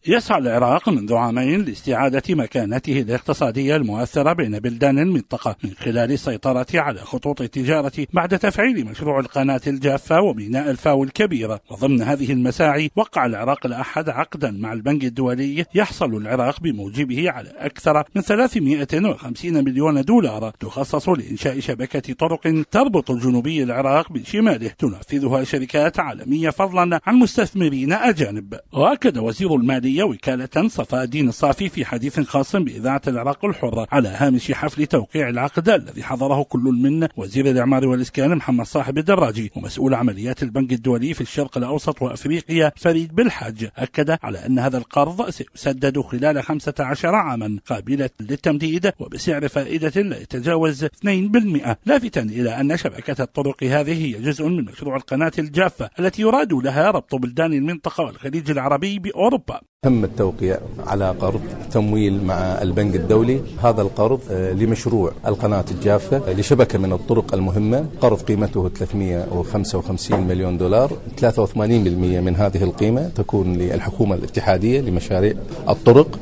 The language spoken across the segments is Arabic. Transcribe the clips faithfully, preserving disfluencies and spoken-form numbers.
يسعى العراق منذ عامين لاستعادة مكانته الاقتصادية المؤثرة بين بلدان المنطقة من خلال السيطرة على خطوط التجارة بعد تفعيل مشروع القناة الجافة وميناء الفاو الكبيرة. وضمن هذه المساعي وقع العراق الأحد عقدا مع البنك الدولي يحصل العراق بموجبه على أكثر من ثلاثمائة وخمسين مليون دولار تخصص لإنشاء شبكة طرق تربط جنوبي العراق بشماله تنفذها شركات عالمية فضلا عن مستثمرين أجانب. وأكد وزير المالية وكالة صفاء الدين الصافي في حديث خاص بإذاعة العراق الحرة على هامش حفل توقيع العقد الذي حضره كل من وزير الإعمار والإسكان محمد صاحب الدراجي ومسؤول عمليات البنك الدولي في الشرق الأوسط وأفريقيا فريد بالحاج، أكد على أن هذا القرض سيسدد خلال خمسة عشر عاما قابلة للتمديد وبسعر فائدة لا يتجاوز اثنين بالمئة، لافتا إلى أن شبكة الطرق هذه هي جزء من مشروع القناة الجافة التي يراد لها ربط بلدان المنطقة والخليج العربي بأوروبا. تم التوقيع على قرض تمويل مع البنك الدولي. هذا القرض لمشروع القناة الجافة لشبكة من الطرق المهمة، قرض قيمته ثلاثمائة وخمسة وخمسين مليون دولار. ثلاثة وثمانين بالمئة من هذه القيمة تكون للحكومة الاتحادية لمشاريع الطرق،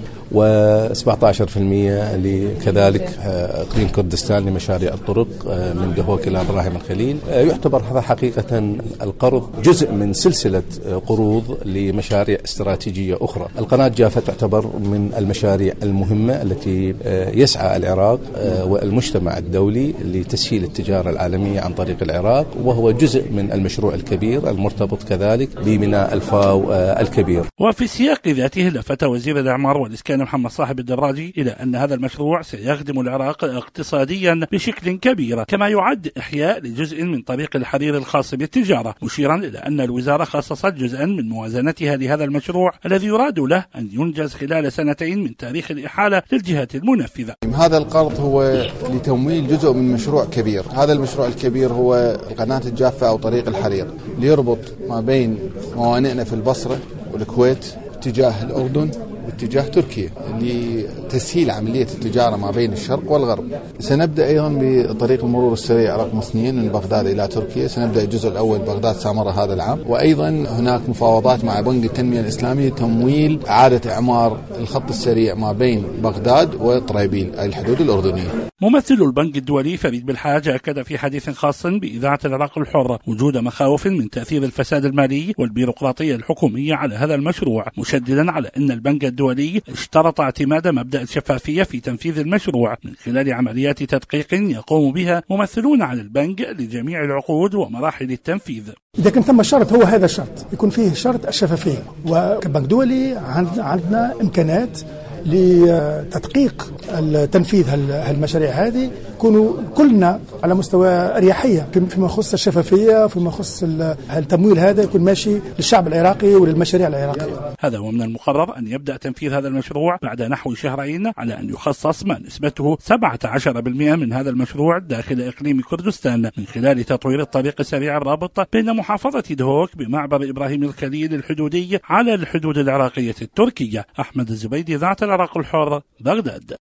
وسبعة عشر بالمئة لكذلك اقليم كردستان لمشاريع الطرق من دهوك الى ابراهيم الخليل. يعتبر هذا حقيقة القرض جزء من سلسلة قروض لمشاريع استراتيجية اخرى. القناة جافة تعتبر من المشاريع المهمة التي يسعى العراق والمجتمع الدولي لتسهيل التجارة العالمية عن طريق العراق، وهو جزء من المشروع الكبير المرتبط كذلك بميناء الفاو الكبير. وفي السياق ذاته لفت وزير الإعمار والإسكان محمد صاحب الدراجي إلى أن هذا المشروع سيخدم العراق اقتصاديا بشكل كبير، كما يعد إحياء لجزء من طريق الحرير الخاص بالتجارة، مشيرا إلى أن الوزارة خصصت جزءا من موازنتها لهذا المشروع الذي يراد له أن ينجز خلال سنتين من تاريخ الإحالة للجهات المنفذة. هذا القرض هو لتمويل جزء من مشروع كبير. هذا المشروع الكبير هو القناة الجافة أو طريق الحرير، ليربط ما بين موانئنا في البصرة والكويت اتجاه الأردن باتجاه تركيا لتسهيل عملية التجارة ما بين الشرق والغرب. سنبدأ أيضا بطريق المرور السريع رقم اثنين من بغداد إلى تركيا، سنبدأ الجزء الأول بغداد سامرة هذا العام. وأيضا هناك مفاوضات مع بنك التنمية الإسلامية تمويل إعادة إعمار الخط السريع ما بين بغداد وطرابيل أي الحدود الأردنية. ممثل البنك الدولي فريد بالحاج أكد في حديث خاص بإذاعة العراق الحرة وجود مخاوف من تأثير الفساد المالي والبيروقراطية الحكومية على هذا المشروع، مشددا على أن البنك الدولي اشترط اعتماد مبدأ الشفافية في تنفيذ المشروع من خلال عمليات تدقيق يقوم بها ممثلون عن البنك لجميع العقود ومراحل التنفيذ. إذا كان ثم شرط هو هذا الشرط، يكون فيه شرط الشفافية، وكبنك دولي عندنا إمكانات لتدقيق التنفيذ هالمشاريع هذه، يكونوا كلنا على مستوى أريحية فيما يخص الشفافية، فيما يخص التمويل هذا يكون ماشي للشعب العراقي وللمشاريع العراقية. هذا ومن المقرر أن يبدأ تنفيذ هذا المشروع بعد نحو شهرين، على أن يخصص ما نسبته سبعة عشر بالمئة من هذا المشروع داخل إقليم كردستان من خلال تطوير الطريق السريع الرابط بين محافظة دهوك بمعبر إبراهيم الخليل الحدودي على الحدود العراقية التركية. أحمد الزبيدي، ذات العراق الحر، بغداد.